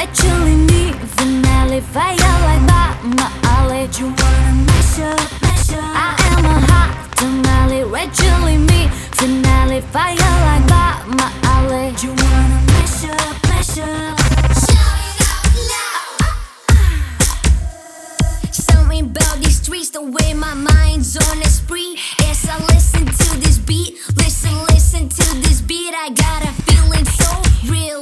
chili me, finale fire like Bob Marley. You wanna measure? I am a hot tamale, red chili me, finale fire like Bob Marley. You wanna measure? Something about these streets, the way my mind's on a spree. As I listen to this beat, listen to this beat, I got a feeling so real.